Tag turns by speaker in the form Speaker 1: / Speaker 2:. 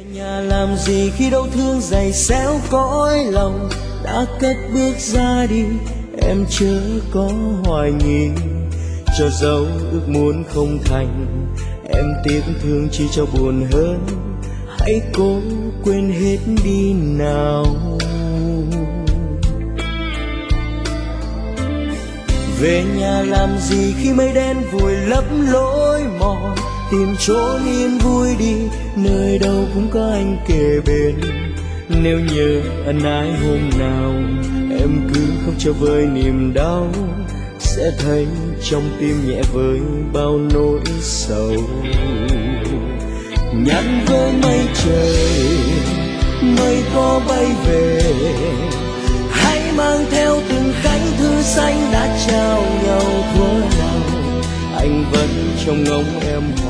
Speaker 1: nhà làm gì khi đau thương dày xéo cõi lòng, đã cất bước ra đi em chớ có hoài nghi, cho dấu ước muốn không thành em tiếc thương chi cho buồn hơn, hãy cố quên hết đi nào. Về nhà làm gì khi mây đen vùi lấp lối mòn, tìm chỗ yên vui đi, nơi đâu cũng có anh kề bên. Nếu nhớ ân ái hôm nào em cứ khóc cho vơi niềm đau, sẽ thấy trong tim nhẹ với bao nỗi sầu. Nhắn với mây trời, mây có bay về, hãy mang theo từng cánh thư xanh đã trao nhau thuở nào. Anh vẫn trông ngóng em